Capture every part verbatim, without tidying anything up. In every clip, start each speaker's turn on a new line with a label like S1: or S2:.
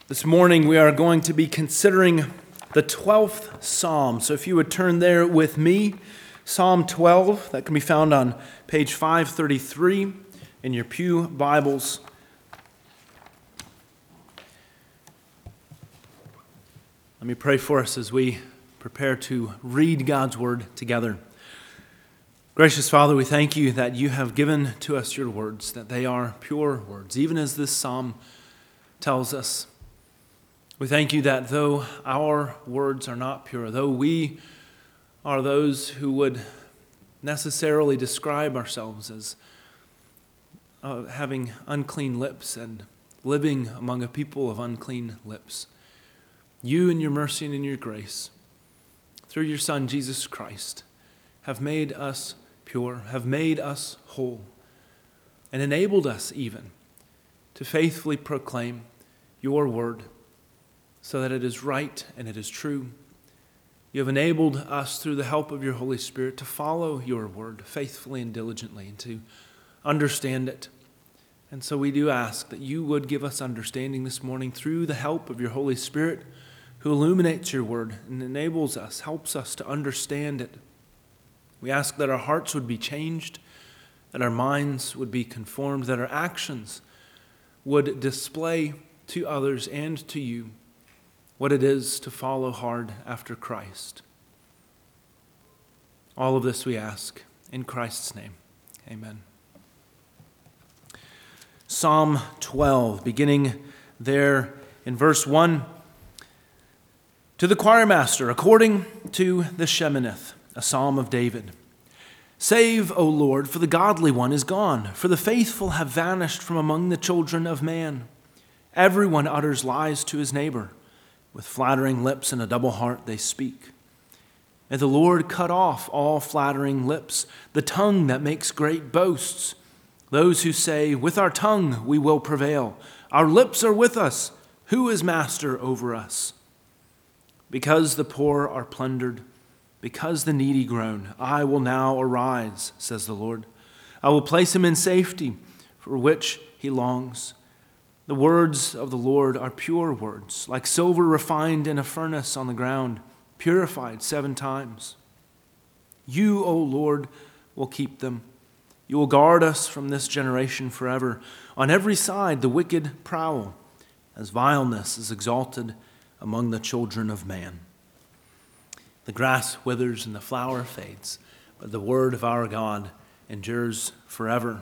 S1: This morning we are going to be considering the twelfth Psalm. So if you would turn there with me, Psalm twelve, that can be found on page five thirty-three in your pew Bibles. Let me pray for us as we prepare to read God's Word together. Gracious Father, we thank you that you have given to us your words, that they are pure words, even as this psalm tells us. We thank you that though our words are not pure, though we are those who would necessarily describe ourselves as uh, having unclean lips and living among a people of unclean lips, you in your mercy and in your grace, through your Son, Jesus Christ, have made us pure, have made us whole, and enabled us even to faithfully proclaim your word, so that it is right and it is true. You have enabled us through the help of your Holy Spirit to follow your word faithfully and diligently and to understand it. And so we do ask that you would give us understanding this morning through the help of your Holy Spirit, who illuminates your word and enables us, helps us to understand it. We ask that our hearts would be changed, that our minds would be conformed, that our actions would display to others and to you what it is to follow hard after Christ. All of this we ask in Christ's name. Amen. Psalm twelve, beginning there in verse one. To the choir master, according to the Sheminith, a psalm of David. Save, O Lord, for the godly one is gone, for the faithful have vanished from among the children of man. Everyone utters lies to his neighbor. With flattering lips and a double heart they speak. May the Lord cut off all flattering lips, the tongue that makes great boasts. Those who say, with our tongue we will prevail. Our lips are with us. Who is master over us? Because the poor are plundered, because the needy groan, I will now arise, says the Lord. I will place him in safety, for which he longs. The words of the Lord are pure words, like silver refined in a furnace on the ground, purified seven times. You, O Lord, will keep them. You will guard us from this generation forever. On every side the wicked prowl, as vileness is exalted among the children of man. The grass withers and the flower fades, but the word of our God endures forever.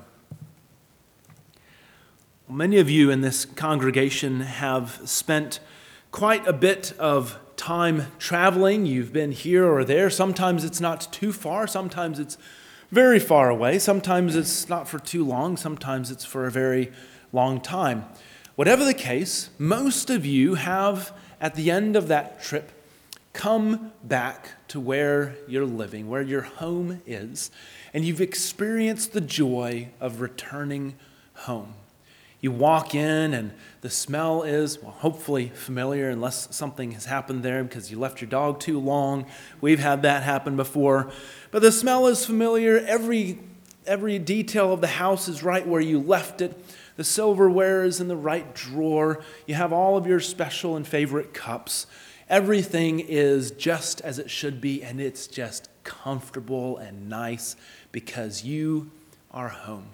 S1: Many of you in this congregation have spent quite a bit of time traveling. You've been here or there. Sometimes it's not too far. Sometimes it's very far away. Sometimes it's not for too long. Sometimes it's for a very long time. Whatever the case, most of you have, at the end of that trip, come back to where you're living, where your home is, and you've experienced the joy of returning home. You walk in and the smell is, well, hopefully familiar, unless something has happened there because you left your dog too long. We've had that happen before. But the smell is familiar. Every, every detail of the house is right where you left it. The silverware is in the right drawer. You have all of your special and favorite cups. Everything is just as it should be, and it's just comfortable and nice because you are home.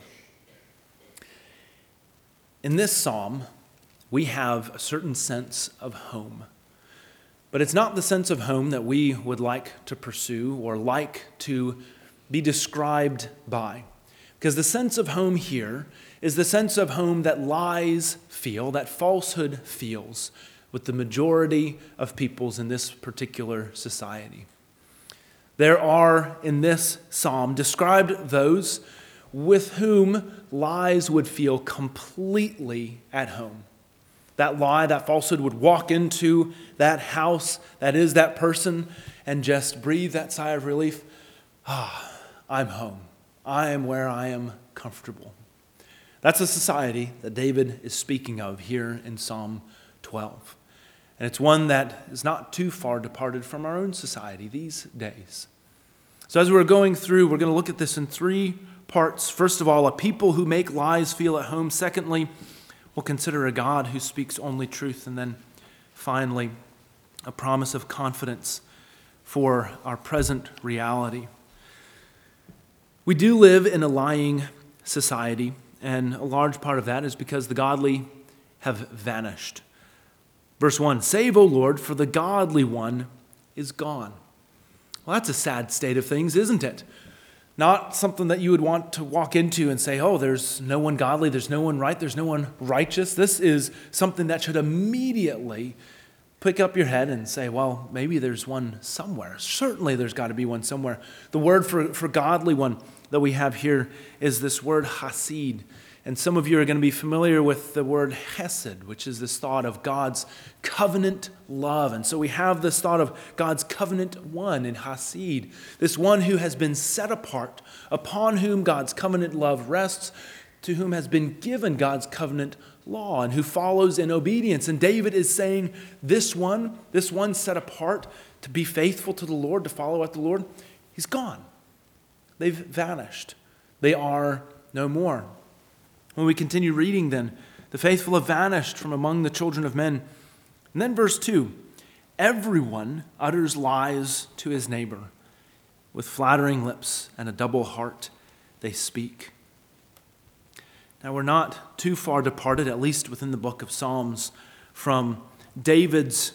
S1: In this psalm, we have a certain sense of home. But it's not the sense of home that we would like to pursue or like to be described by. Because the sense of home here is the sense of home that lies feel, that falsehood feels with the majority of peoples in this particular society. There are, in this psalm, described those with whom lies would feel completely at home. That lie, that falsehood would walk into that house, that is that person, and just breathe that sigh of relief. Ah, I'm home. I am where I am comfortable. That's a society that David is speaking of here in Psalm twelve. And it's one that is not too far departed from our own society these days. So as we're going through, we're going to look at this in three parts. First of all, a people who make lies feel at home. Secondly, We'll consider a God who speaks only truth, and then finally, a promise of confidence for our present reality. We do live in a lying society, and a large part of that is because the godly have vanished. Verse one, save, O Lord, for the godly one is gone. Well, that's a sad state of things, isn't it? Not something that you would want to walk into and say, oh, there's no one godly, there's no one right, there's no one righteous. This is something that should immediately pick up your head and say, well, maybe there's one somewhere. Certainly there's got to be one somewhere. The word for, for godly one that we have here is this word hasid. And some of you are going to be familiar with the word hesed, which is this thought of God's covenant love. And so we have this thought of God's covenant one in hasid, this one who has been set apart, upon whom God's covenant love rests, to whom has been given God's covenant law, and who follows in obedience. And David is saying, this one, this one set apart to be faithful to the Lord, to follow after the Lord, he's gone. They've vanished. They are no more. When we continue reading then, the faithful have vanished from among the children of men. And then verse two, everyone utters lies to his neighbor. With flattering lips and a double heart they speak. Now we're not too far departed, at least within the book of Psalms, from David's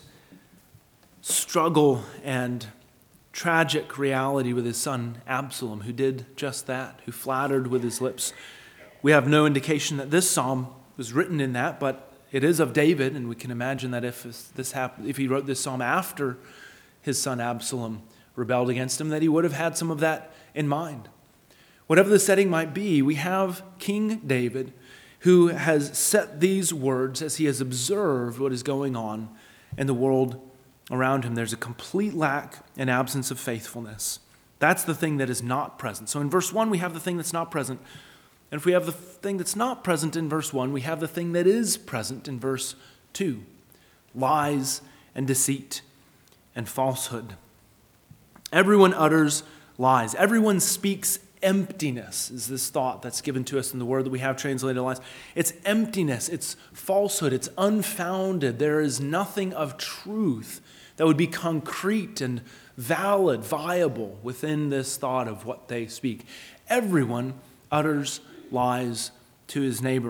S1: struggle and tragic reality with his son Absalom, who did just that, who flattered with his lips. We have no indication that this psalm was written in that, but it is of David, and we can imagine that if this happened, if he wrote this psalm after his son Absalom rebelled against him, that he would have had some of that in mind. Whatever the setting might be, we have King David who has set these words as he has observed what is going on in the world around him. There's a complete lack and absence of faithfulness. That's the thing that is not present. So in verse one, we have the thing that's not present. And if we have the thing that's not present in verse one, we have the thing that is present in verse two. Lies and deceit and falsehood. Everyone utters lies. Everyone speaks emptiness, is this thought that's given to us in the word that we have translated lies. It's emptiness. It's falsehood. It's unfounded. There is nothing of truth that would be concrete and valid, viable within this thought of what they speak. Everyone utters lies to his neighbor.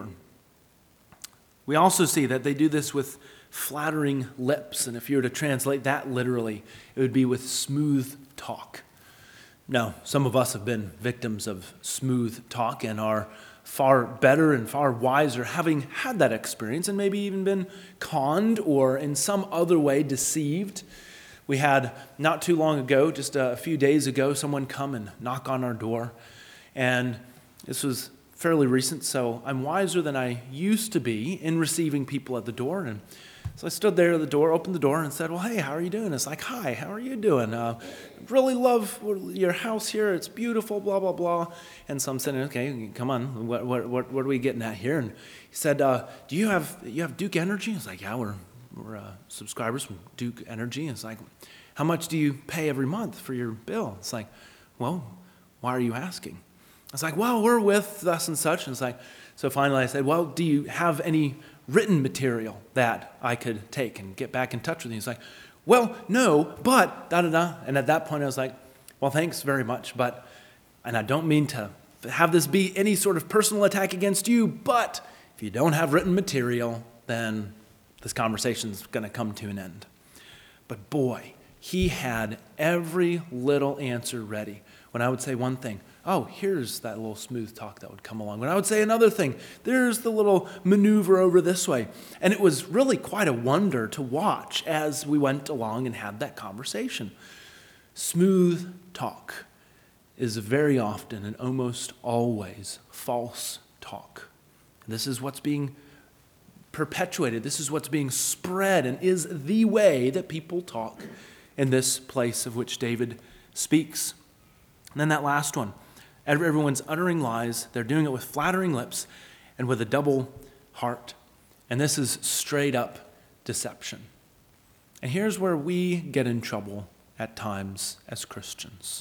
S1: We also see that they do this with flattering lips, and if you were to translate that literally, it would be with smooth talk. Now, some of us have been victims of smooth talk and are far better and far wiser having had that experience and maybe even been conned or in some other way deceived. We had not too long ago, just a few days ago, someone come and knock on our door, and this was fairly recent, so I'm wiser than I used to be in receiving people at the door. And so I stood there at the door, opened the door, and said, well, hey, how are you doing? It's like, hi, how are you doing? Uh, really love your house here. It's beautiful, blah, blah, blah. And so I'm saying, okay, come on, what what what, what are we getting at here? And he said, uh, do you have you have Duke Energy? It's like, yeah, we're, we're uh, subscribers from Duke Energy. And it's like, how much do you pay every month for your bill? It's like, well, why are you asking? It's like, well, we're with thus and such. And it's like, so finally I said, well, do you have any written material that I could take and get back in touch with you? He's like, well, no, but da-da-da. And at that point I was like, well, thanks very much. But, and I don't mean to have this be any sort of personal attack against you, but if you don't have written material, then this conversation's going to come to an end. But boy, he had every little answer ready. When I would say one thing, oh, here's that little smooth talk that would come along. When I would say another thing, there's the little maneuver over this way. And it was really quite a wonder to watch as we went along and had that conversation. Smooth talk is very often and almost always false talk. This is what's being perpetuated. This is what's being spread and is the way that people talk in this place of which David speaks. And then that last one. Everyone's uttering lies. They're doing it with flattering lips and with a double heart. And this is straight up deception. And here's where we get in trouble at times as Christians.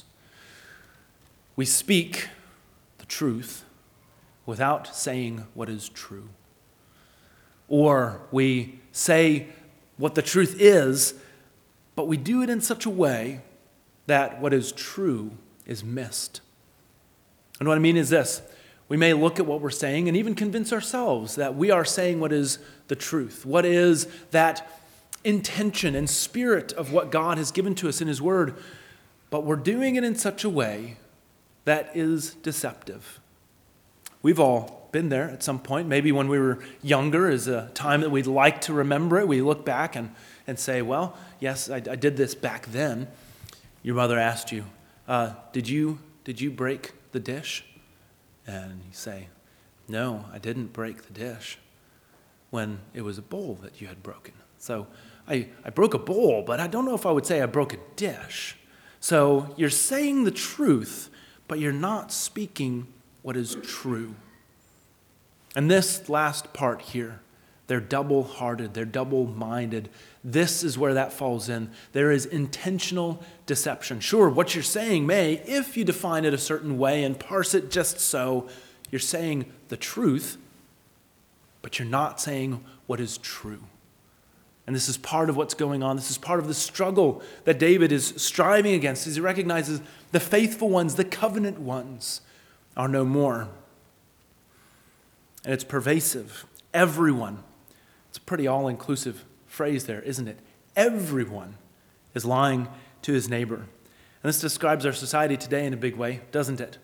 S1: We speak the truth without saying what is true. Or we say what the truth is, but we do it in such a way that what is true is missed. And what I mean is this. We may look at what we're saying and even convince ourselves that we are saying what is the truth. What is that intention and spirit of what God has given to us in His Word, but we're doing it in such a way that is deceptive. We've all been there at some point. Maybe when we were younger is a time that we'd like to remember it. We look back and, and say, well, yes, I, I did this back then. Your mother asked you, uh, did you did you break the dish? And you say, no, I didn't break the dish, when it was a bowl that you had broken. So I, I broke a bowl, but I don't know if I would say I broke a dish. So you're saying the truth, but you're not speaking what is true. And this last part here, they're double-hearted, they're double-minded. This is where that falls in. There is intentional deception. Sure, what you're saying may, if you define it a certain way and parse it just so, you're saying the truth, but you're not saying what is true. And this is part of what's going on. This is part of the struggle that David is striving against as he recognizes the faithful ones, the covenant ones, are no more. And it's pervasive. Everyone. It's a pretty all-inclusive phrase there, isn't it? Everyone is lying to his neighbor. And this describes our society today in a big way, doesn't it?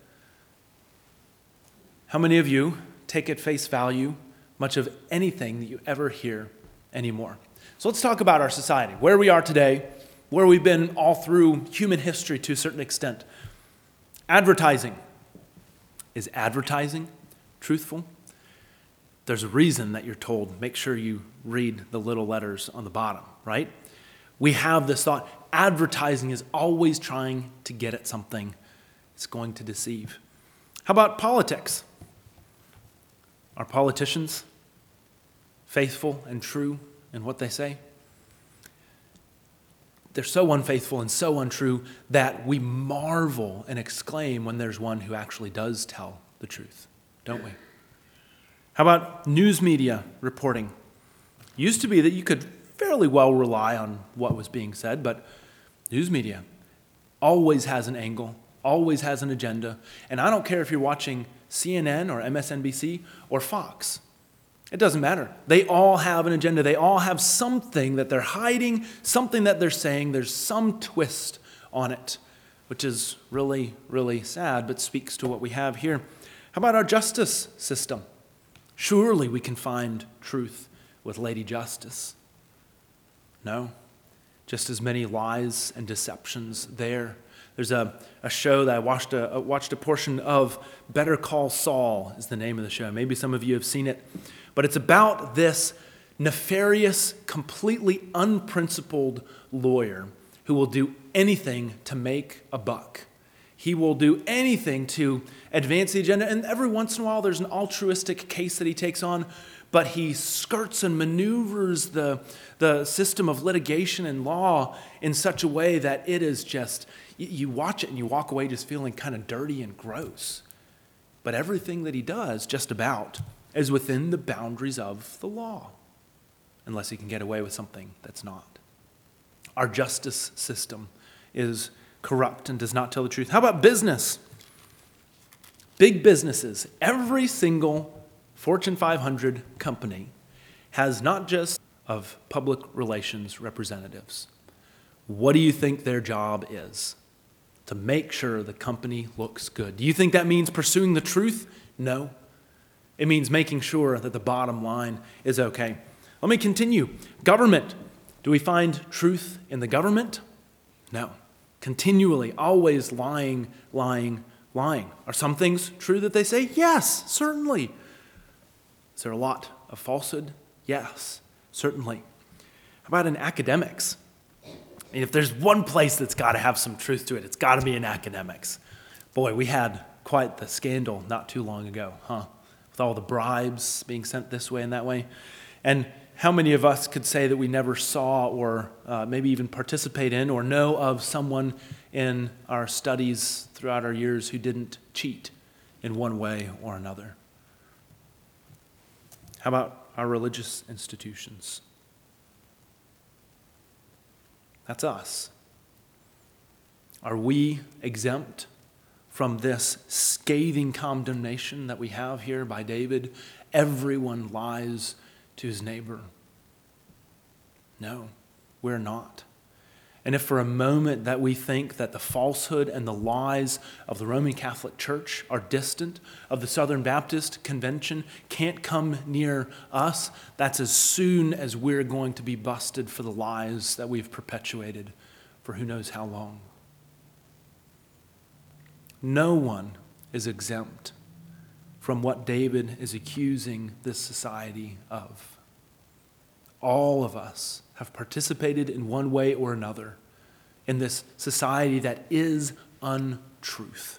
S1: How many of you take at face value much of anything that you ever hear anymore? So let's talk about our society, where we are today, where we've been all through human history to a certain extent. Advertising. Is advertising truthful? There's a reason that you're told, make sure you read the little letters on the bottom, right? We have this thought, advertising is always trying to get at something. It's going to deceive. How about politics? Are politicians faithful and true in what they say? They're so unfaithful and so untrue that we marvel and exclaim when there's one who actually does tell the truth, don't we? How about news media reporting? Used to be that you could fairly well rely on what was being said, but news media always has an angle, always has an agenda, and I don't care if you're watching C N N or M S N B C or Fox. It doesn't matter. They all have an agenda. They all have something that they're hiding, something that they're saying. There's some twist on it, which is really, really sad, but speaks to what we have here. How about our justice system? Surely we can find truth with Lady Justice. No, just as many lies and deceptions there. There's a, a show that I watched a, watched a portion of, Better Call Saul is the name of the show. Maybe some of you have seen it. But it's about this nefarious, completely unprincipled lawyer who will do anything to make a buck. He will do anything to advance the agenda. And every once in a while, there's an altruistic case that he takes on, but he skirts and maneuvers the, the system of litigation and law in such a way that it is just, you watch it and you walk away just feeling kind of dirty and gross. But everything that he does, just about, is within the boundaries of the law, unless he can get away with something that's not. Our justice system is corrupt and does not tell the truth. How about business? Big businesses. Every single Fortune five hundred company has not just of public relations representatives. What do you think their job is? To make sure the company looks good. Do you think that means pursuing the truth? No. It means making sure that the bottom line is okay. Let me continue. Government. Do we find truth in the government? No. Continually, always lying, lying, lying. Are some things true that they say? Yes, certainly. Is there a lot of falsehood? Yes, certainly. How about in academics? I mean, if there's one place that's got to have some truth to it, it's got to be in academics. Boy, we had quite the scandal not too long ago, huh? With all the bribes being sent this way and that way. And how many of us could say that we never saw or uh, maybe even participate in or know of someone in our studies throughout our years who didn't cheat in one way or another? How about our religious institutions. That's us. Are we exempt from this scathing condemnation that we have here by David? Everyone lies to his neighbor. No, we're not. And if for a moment that we think that the falsehood and the lies of the Roman Catholic Church are distant, of the Southern Baptist Convention can't come near us, that's as soon as we're going to be busted for the lies that we've perpetuated for who knows how long. No one is exempt from what David is accusing this society of. All of us have participated in one way or another in this society that is untruth.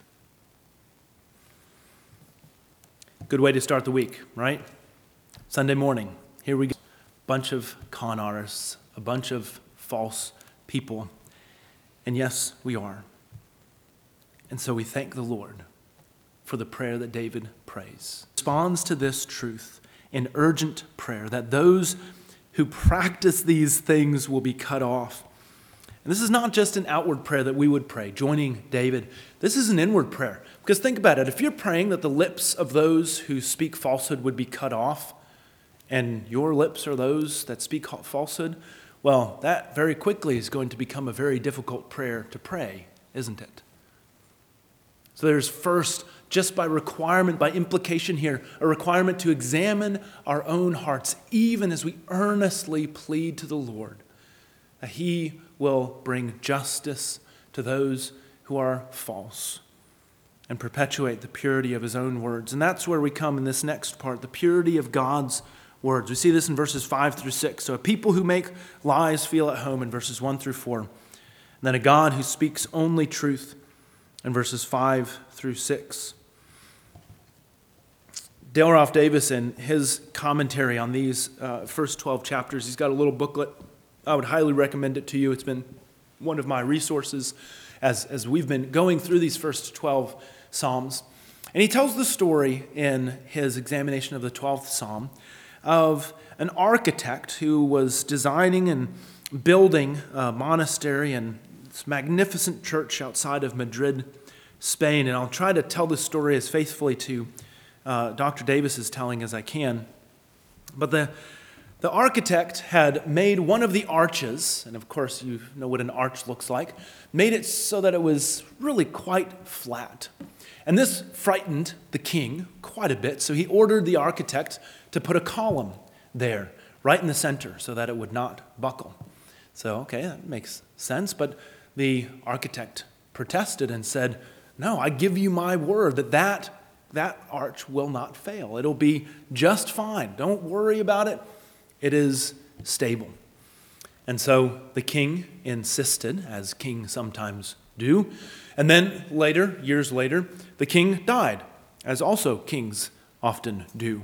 S1: Good way to start the week, right? Sunday morning, here we go. A bunch of con artists, a bunch of false people. And yes, we are. And so we thank the Lord for the prayer that David prays. Responds to this truth in urgent prayer that those who practice these things will be cut off. And this is not just an outward prayer that we would pray, joining David. This is an inward prayer. Because think about it. If you're praying that the lips of those who speak falsehood would be cut off, and your lips are those that speak falsehood, well, that very quickly is going to become a very difficult prayer to pray, isn't it? So there's first, just by requirement, by implication here, a requirement to examine our own hearts, even as we earnestly plead to the Lord that he will bring justice to those who are false and perpetuate the purity of his own words. And that's where we come in this next part, the purity of God's words. We see this in verses five through six. So a people who make lies feel at home in verses one through four. And then a God who speaks only truth in verses five through six. Dale Ralph Davis, in his commentary on these uh, first twelve chapters, he's got a little booklet. I would highly recommend it to you. It's been one of my resources as, as we've been going through these first twelve Psalms. And he tells the story in his examination of the twelfth Psalm of an architect who was designing and building a monastery and this magnificent church outside of Madrid, Spain. And I'll try to tell this story as faithfully to uh, Doctor Davis is telling as I can. But the, the architect had made one of the arches, and of course you know what an arch looks like, made it so that it was really quite flat. And this frightened the king quite a bit, so he ordered the architect to put a column there, right in the center, so that it would not buckle. So, okay, that makes sense, but the architect protested and said, no, I give you my word that, that that arch will not fail. It'll be just fine. Don't worry about it. It is stable. And so the king insisted, as kings sometimes do. And then later, years later, the king died, as also kings often do.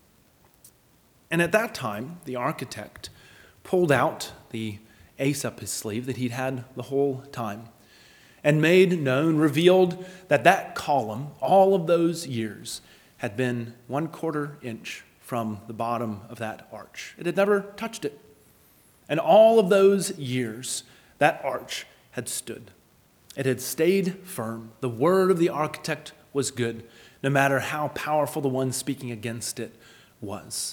S1: And at that time, the architect pulled out the ace up his sleeve that he'd had the whole time and made known, revealed that that column, all of those years, had been one quarter inch from the bottom of that arch. It had never touched it. And all of those years, that arch had stood. It had stayed firm. The word of the architect was good, no matter how powerful the one speaking against it was.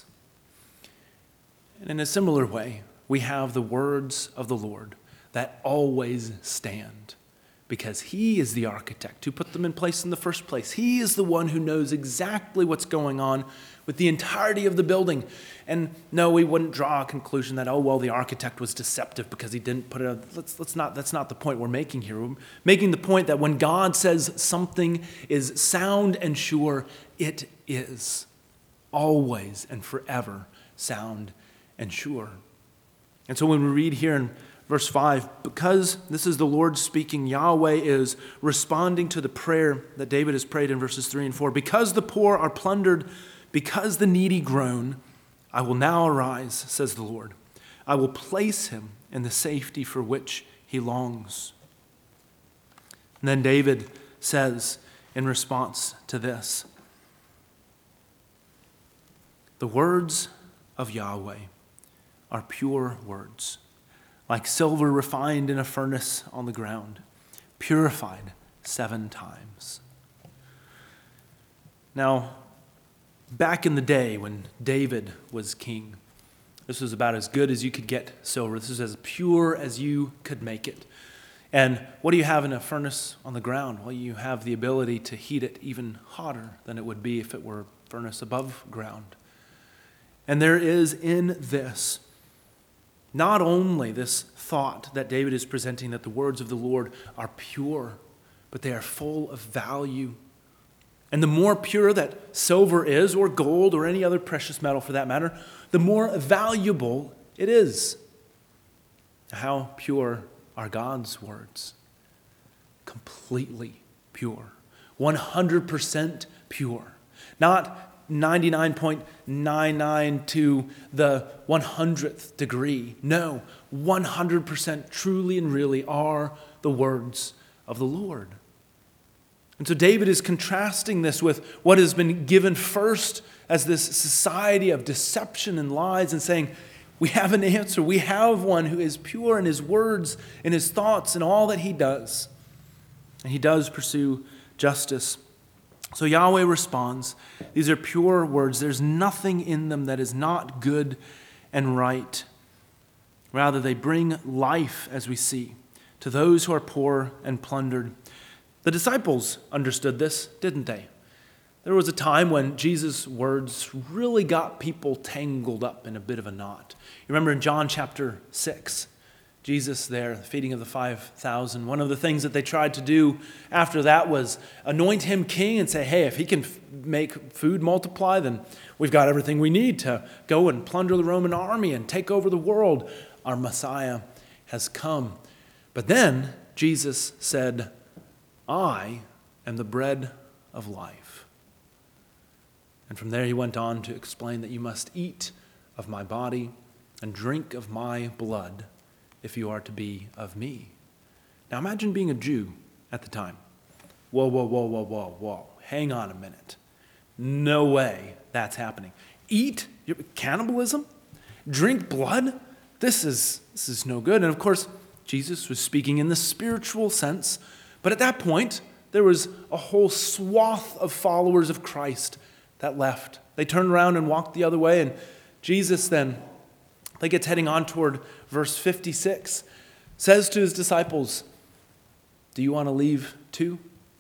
S1: And in a similar way, we have the words of the Lord that always stand, because he is the architect who put them in place in the first place. He is the one who knows exactly what's going on with the entirety of the building. And no, we wouldn't draw a conclusion that, oh, well, the architect was deceptive because he didn't put it. Let's, let's not, that's not the point we're making here. We're making the point that when God says something is sound and sure, it is always and forever sound and sure. And so when we read here in verse five, because this is the Lord speaking, Yahweh is responding to the prayer that David has prayed in verses three and four. Because the poor are plundered, because the needy groan, I will now arise, says the Lord. I will place him in the safety for which he longs. And then David says in response to this, the words of Yahweh are pure words, like silver refined in a furnace on the ground, purified seven times. Now, back in the day when David was king, this was about as good as you could get silver. This is as pure as you could make it. And what do you have in a furnace on the ground? Well, you have the ability to heat it even hotter than it would be if it were a furnace above ground. And there is in this not only this thought that David is presenting that the words of the Lord are pure, but they are full of value. And the more pure that silver is, or gold, or any other precious metal for that matter, the more valuable it is. How pure are God's words? Completely pure. one hundred percent pure. Not ninety-nine point nine nine to the one hundredth degree. No, one hundred percent truly and really are the words of the Lord. And so David is contrasting this with what has been given first as this society of deception and lies, and saying, we have an answer. We have one who is pure in his words, in his thoughts, and all that he does. And he does pursue justice. So Yahweh responds, these are pure words. There's nothing in them that is not good and right. Rather, they bring life, as we see, to those who are poor and plundered. The disciples understood this, didn't they? There was a time when Jesus' words really got people tangled up in a bit of a knot. You remember in John chapter six, Jesus there, the feeding of the five thousand, one of the things that they tried to do after that was anoint him king and say, hey, if he can f- make food multiply, then we've got everything we need to go and plunder the Roman army and take over the world. Our Messiah has come. But then Jesus said, I am the bread of life. And from there he went on to explain that you must eat of my body and drink of my blood if you are to be of me. Now imagine being a Jew at the time. Whoa, whoa, whoa, whoa, whoa, whoa. Hang on a minute. No way that's happening. Eat? Cannibalism? Drink blood? This is, this is no good. And of course, Jesus was speaking in the spiritual sense. But at that point, there was a whole swath of followers of Christ that left. They turned around and walked the other way. And Jesus then, I think it's heading on toward verse fifty-six, says to his disciples, do you want to leave too?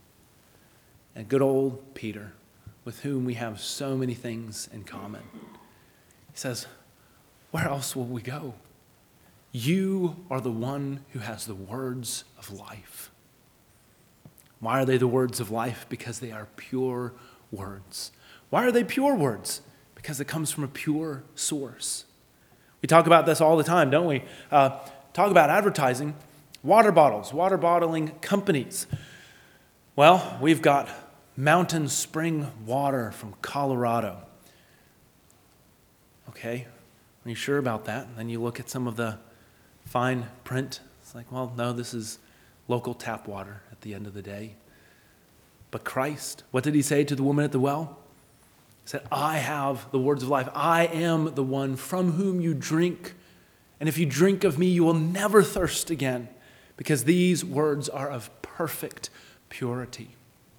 S1: And good old Peter, with whom we have so many things in common, he says, where else will we go? You are the one who has the words of life. Why are they the words of life? Because they are pure words. Why are they pure words? Because it comes from a pure source. We talk about this all the time, don't we? Uh, talk about advertising. Water bottles, water bottling companies. Well, we've got mountain spring water from Colorado. Okay, are you sure about that? And then you look at some of the fine print. It's like, well, no, this is local tap water at the end of the day. But Christ, what did he say to the woman at the well? He said, I have the words of life. I am the one from whom you drink. And if you drink of me, you will never thirst again, because these words are of perfect purity.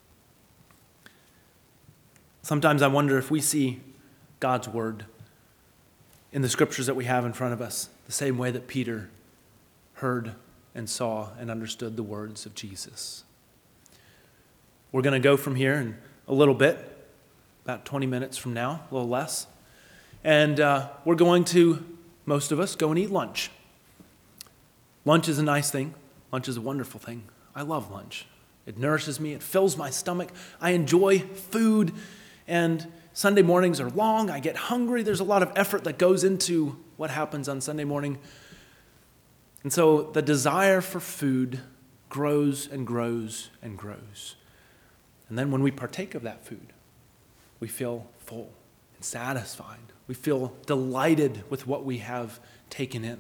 S1: Sometimes I wonder if we see God's word in the scriptures that we have in front of us the same way that Peter heard and saw and understood the words of Jesus. We're going to go from here in a little bit, about twenty minutes from now, a little less. And uh, we're going to, most of us, go and eat lunch. Lunch is a nice thing. Lunch is a wonderful thing. I love lunch. It nourishes me. It fills my stomach. I enjoy food. And Sunday mornings are long. I get hungry. There's a lot of effort that goes into what happens on Sunday morning. And so the desire for food grows and grows and grows. And then when we partake of that food, we feel full and satisfied. We feel delighted with what we have taken in.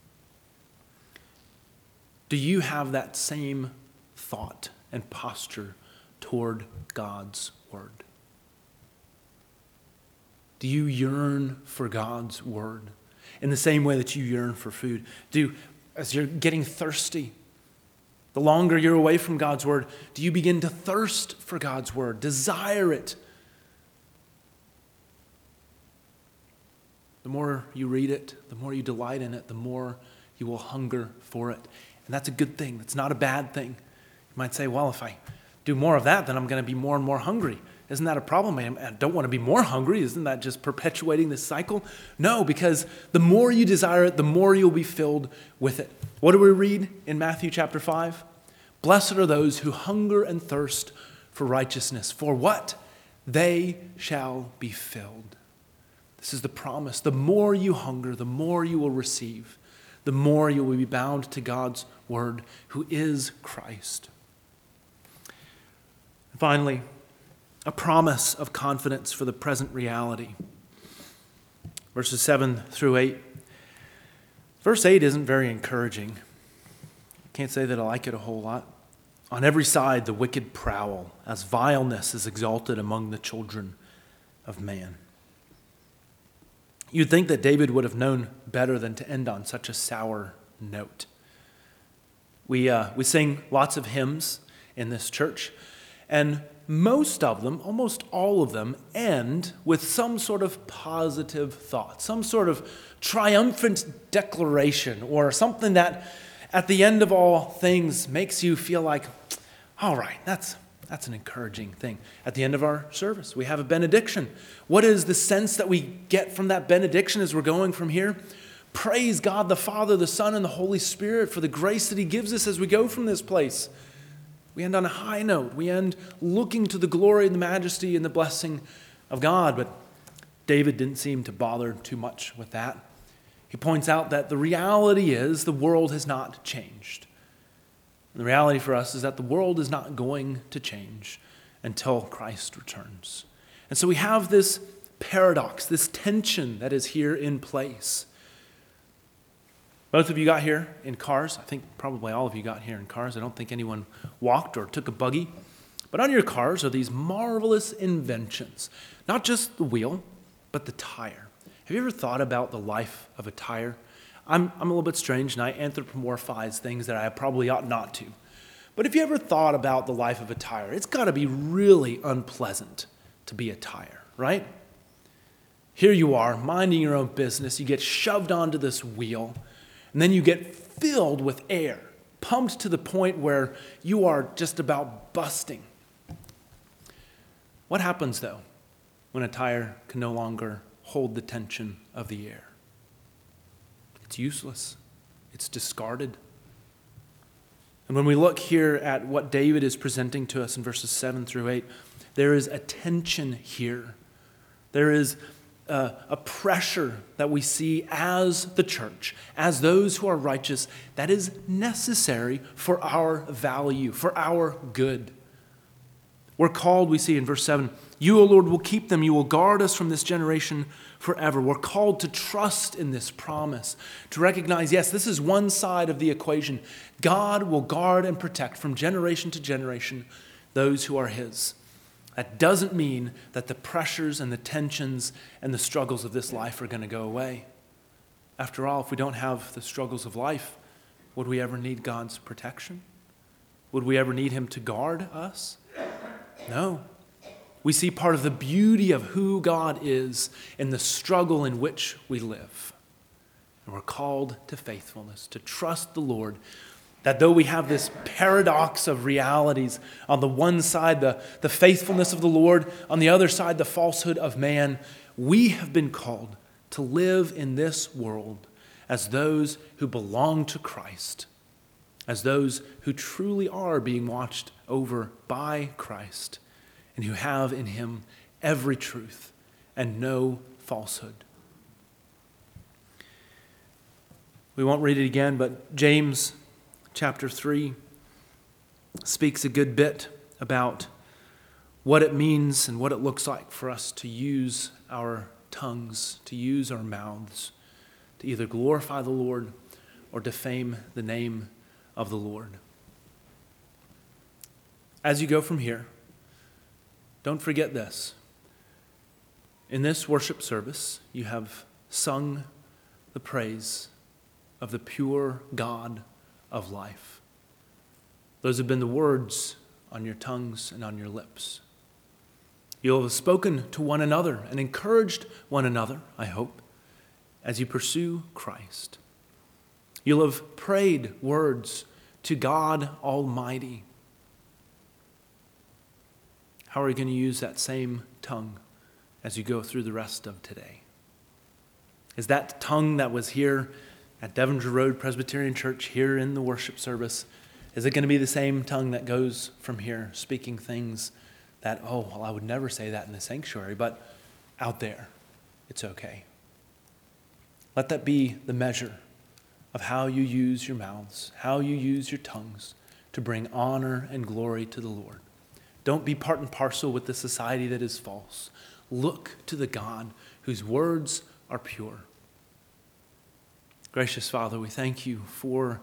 S1: Do you have that same thought and posture toward God's word? Do you yearn for God's word in the same way that you yearn for food? Do, as you're getting thirsty, the longer you're away from God's word, do you begin to thirst for God's word, desire it? The more you read it, the more you delight in it, the more you will hunger for it. And that's a good thing. That's not a bad thing. You might say, well, if I do more of that, then I'm going to be more and more hungry. Isn't that a problem? I don't want to be more hungry. Isn't that just perpetuating this cycle? No, because the more you desire it, the more you'll be filled with it. What do we read in Matthew chapter five? Blessed are those who hunger and thirst for righteousness. For what? They shall be filled. This is the promise. The more you hunger, the more you will receive. The more you will be bound to God's word, who is Christ. Finally, a promise of confidence for the present reality. Verses seven through eight. Verse eight isn't very encouraging. I can't say that I like it a whole lot. On every side the wicked prowl, as vileness is exalted among the children of man. You'd think that David would have known better than to end on such a sour note. We, uh, we sing lots of hymns in this church, and most of them, almost all of them, end with some sort of positive thought, some sort of triumphant declaration, or something that at the end of all things makes you feel like, all right, that's, that's an encouraging thing. At the end of our service, we have a benediction. What is the sense that we get from that benediction as we're going from here? Praise God the Father, the Son, and the Holy Spirit for the grace that he gives us as we go from this place. We end on a high note. We end looking to the glory and the majesty and the blessing of God. But David didn't seem to bother too much with that. He points out that the reality is the world has not changed. And the reality for us is that the world is not going to change until Christ returns. And so we have this paradox, this tension that is here in place. Both of you got here in cars. I think probably all of you got here in cars. I don't think anyone walked or took a buggy. But on your cars are these marvelous inventions. Not just the wheel, but the tire. Have you ever thought about the life of a tire? I'm, I'm a little bit strange and I anthropomorphize things that I probably ought not to. But if you ever thought about the life of a tire, it's got to be really unpleasant to be a tire, right? Here you are, minding your own business. You get shoved onto this wheel. And then you get filled with air, pumped to the point where you are just about busting. What happens, though, when a tire can no longer hold the tension of the air? It's useless. It's discarded. And when we look here at what David is presenting to us in verses seven through eight, there is a tension here. There is Uh, a pressure that we see as the church, as those who are righteous, that is necessary for our value, for our good. We're called, we see in verse seven, you, O Lord, will keep them. You will guard us from this generation forever. We're called to trust in this promise, to recognize, yes, this is one side of the equation. God will guard and protect from generation to generation those who are his. That doesn't mean that the pressures and the tensions and the struggles of this life are going to go away. After all, if we don't have the struggles of life, would we ever need God's protection? Would we ever need him to guard us? No. We see part of the beauty of who God is in the struggle in which we live. And we're called to faithfulness, to trust the Lord. That though we have this paradox of realities, on the one side, the, the faithfulness of the Lord, on the other side, the falsehood of man, we have been called to live in this world as those who belong to Christ, as those who truly are being watched over by Christ, and who have in him every truth and no falsehood. We won't read it again, but James chapter three speaks a good bit about what it means and what it looks like for us to use our tongues, to use our mouths, to either glorify the Lord or defame the name of the Lord. As you go from here, don't forget this. In this worship service, you have sung the praise of the pure God of life. Those have been the words on your tongues and on your lips. You'll have spoken to one another and encouraged one another, I hope, as you pursue Christ. You'll have prayed words to God Almighty. How are you going to use that same tongue as you go through the rest of today? Is that tongue that was here at Devonshire Road Presbyterian Church, here in the worship service, is it going to be the same tongue that goes from here, speaking things that, oh, well, I would never say that in the sanctuary, but out there, it's okay. Let that be the measure of how you use your mouths, how you use your tongues to bring honor and glory to the Lord. Don't be part and parcel with the society that is false. Look to the God whose words are pure. Gracious Father, we thank you for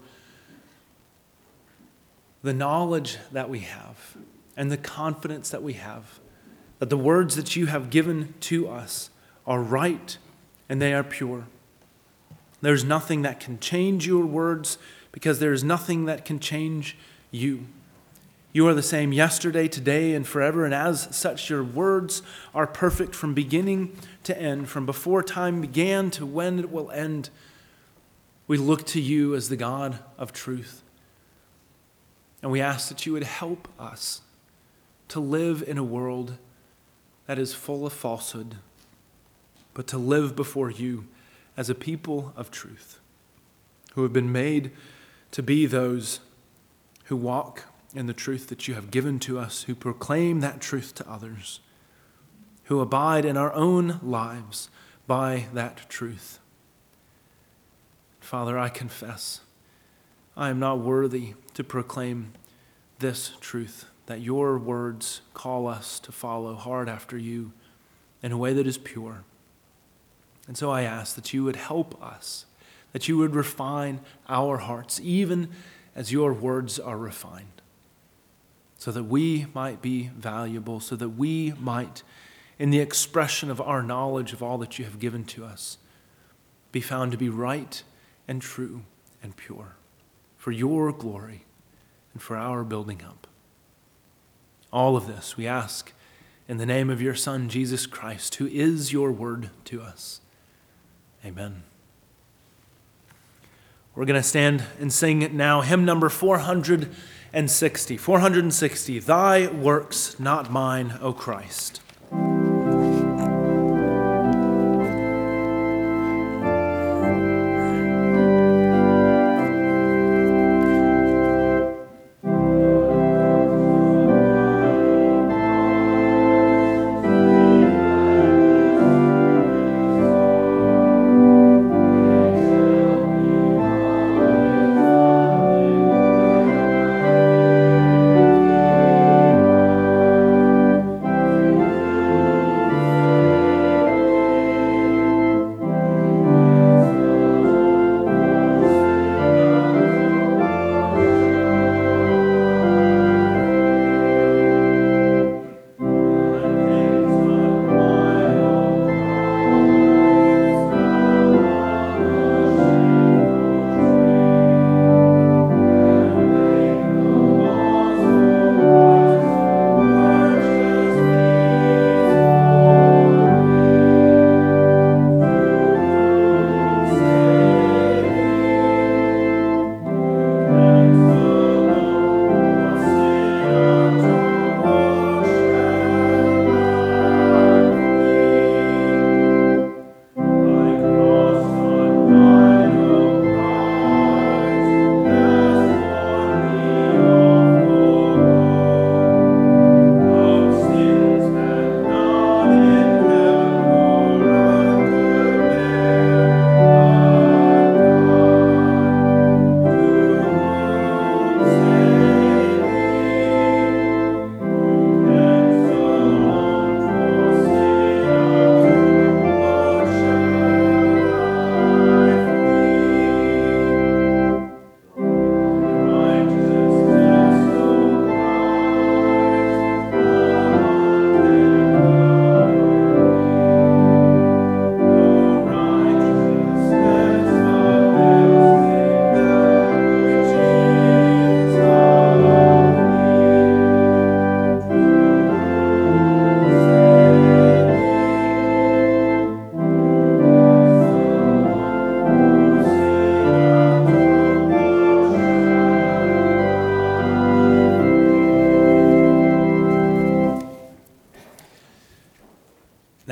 S1: the knowledge that we have and the confidence that we have that the words that you have given to us are right and they are pure. There's nothing that can change your words because there is nothing that can change you. You are the same yesterday, today, and forever, and as such your words are perfect from beginning to end, from before time began to when it will end. We look to you as the God of truth. And we ask that you would help us to live in a world that is full of falsehood, but to live before you as a people of truth, who have been made to be those who walk in the truth that you have given to us, who proclaim that truth to others, who abide in our own lives by that truth. Father, I confess I am not worthy to proclaim this truth, that your words call us to follow hard after you in a way that is pure. And so I ask that you would help us, that you would refine our hearts, even as your words are refined, so that we might be valuable, so that we might, in the expression of our knowledge of all that you have given to us, be found to be right and true and pure, for your glory and for our building up. All of this we ask in the name of your Son, Jesus Christ, who is your word to us. Amen. We're going to stand and sing now hymn number four hundred sixty. four hundred sixty, Thy works, not mine, O Christ.
S2: Thank you.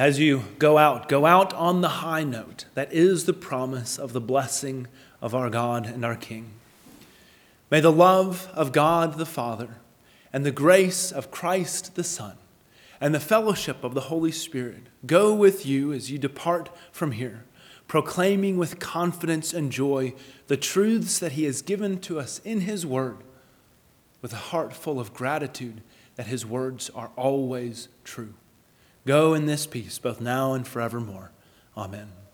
S1: as you go out, go out on the high note. That is the promise of the blessing of our God and our King. May the love of God the Father and the grace of Christ the Son and the fellowship of the Holy Spirit go with you as you depart from here, proclaiming with confidence and joy the truths that he has given to us in his word, with a heart full of gratitude that his words are always true. Go in this peace, both now and forevermore. Amen.